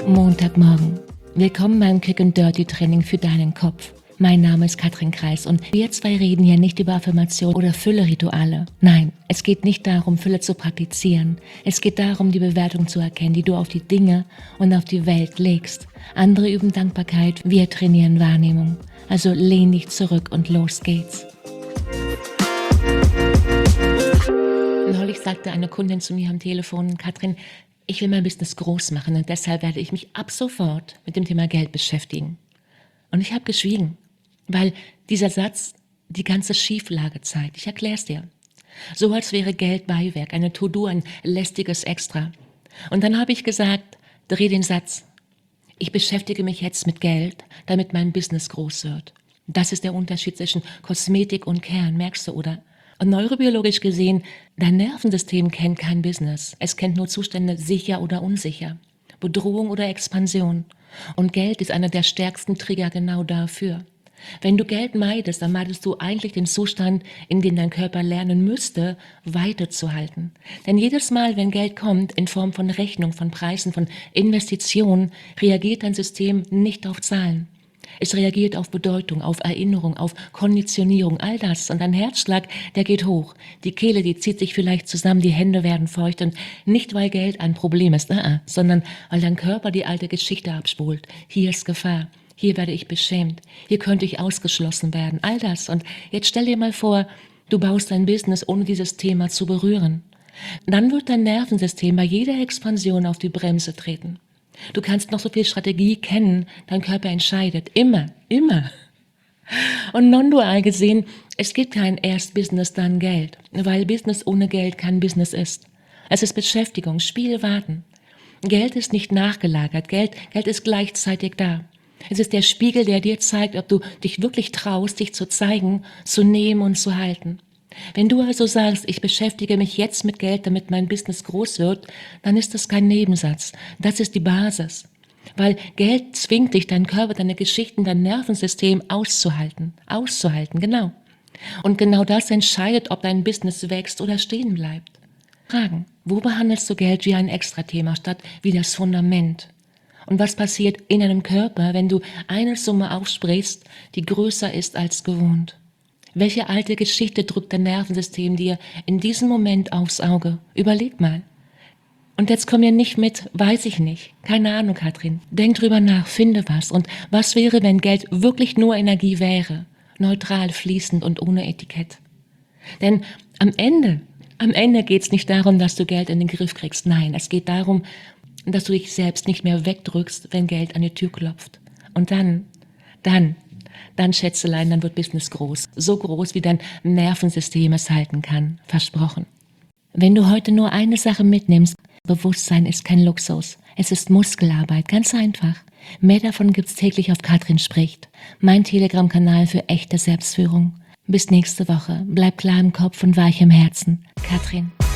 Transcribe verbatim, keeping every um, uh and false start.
Montagmorgen. Willkommen beim Quick and Dirty Training für deinen Kopf. Mein Name ist Katrin Kreis und wir zwei reden hier nicht über Affirmation oder Fülle-Rituale. Nein, es geht nicht darum, Fülle zu praktizieren. Es geht darum, die Bewertung zu erkennen, die du auf die Dinge und auf die Welt legst. Andere üben Dankbarkeit, wir trainieren Wahrnehmung. Also lehn dich zurück und los geht's. Neulich sagte eine Kundin zu mir am Telefon: Katrin, ich will mein Business groß machen und deshalb werde ich mich ab sofort mit dem Thema Geld beschäftigen. Und ich habe geschwiegen, weil dieser Satz die ganze Schieflage zeigt. Ich erkläre es dir. So als wäre Geld Beiwerk, eine To-Do, ein lästiges Extra. Und dann habe ich gesagt, dreh den Satz. Ich beschäftige mich jetzt mit Geld, damit mein Business groß wird. Das ist der Unterschied zwischen Kosmetik und Kern, merkst du, oder? Und neurobiologisch gesehen, dein Nervensystem kennt kein Business. Es kennt nur Zustände sicher oder unsicher, Bedrohung oder Expansion. Und Geld ist einer der stärksten Trigger genau dafür. Wenn du Geld meidest, dann meidest du eigentlich den Zustand, in dem dein Körper lernen müsste, weiterzuhalten. Denn jedes Mal, wenn Geld kommt, in Form von Rechnung, von Preisen, von Investitionen, reagiert dein System nicht auf Zahlen. Es reagiert auf Bedeutung, auf Erinnerung, auf Konditionierung, all das. Und dein Herzschlag, der geht hoch. Die Kehle, die zieht sich vielleicht zusammen, die Hände werden feucht. Und nicht, weil Geld ein Problem ist, uh-uh, sondern weil dein Körper die alte Geschichte abspult. Hier ist Gefahr. Hier werde ich beschämt. Hier könnte ich ausgeschlossen werden. All das. Und jetzt stell dir mal vor, du baust dein Business, ohne dieses Thema zu berühren. Dann wird dein Nervensystem bei jeder Expansion auf die Bremse treten. Du kannst noch so viel Strategie kennen, dein Körper entscheidet. Immer, immer. Und non-dual gesehen, es gibt kein erst Business, dann Geld. Weil Business ohne Geld kein Business ist. Es ist Beschäftigung, Spiel, Warten. Geld ist nicht nachgelagert, Geld, Geld ist gleichzeitig da. Es ist der Spiegel, der dir zeigt, ob du dich wirklich traust, dich zu zeigen, zu nehmen und zu halten. Wenn du also sagst, ich beschäftige mich jetzt mit Geld, damit mein Business groß wird, dann ist das kein Nebensatz. Das ist die Basis. Weil Geld zwingt dich, deinen Körper, deine Geschichten, dein Nervensystem auszuhalten. Auszuhalten, genau. Und genau das entscheidet, ob dein Business wächst oder stehen bleibt. Fragen: Wo behandelst du Geld wie ein Extrathema statt wie das Fundament? Und was passiert in deinem Körper, wenn du eine Summe aufsprichst, die größer ist als gewohnt? Welche alte Geschichte drückt dein Nervensystem dir in diesem Moment aufs Auge? Überleg mal. Und jetzt komm mir nicht mit, weiß ich nicht. Keine Ahnung, Katrin. Denk drüber nach, finde was. Und was wäre, wenn Geld wirklich nur Energie wäre? Neutral, fließend und ohne Etikett. Denn am Ende, am Ende geht es nicht darum, dass du Geld in den Griff kriegst. Nein, es geht darum, dass du dich selbst nicht mehr wegdrückst, wenn Geld an die Tür klopft. Und dann, dann, dann, Schätzelein, dann wird Business groß. So groß, wie dein Nervensystem es halten kann. Versprochen. Wenn du heute nur eine Sache mitnimmst: Bewusstsein ist kein Luxus. Es ist Muskelarbeit, ganz einfach. Mehr davon gibt's täglich auf Katrin spricht. Mein Telegram-Kanal für echte Selbstführung. Bis nächste Woche. Bleib klar im Kopf und weich im Herzen. Katrin.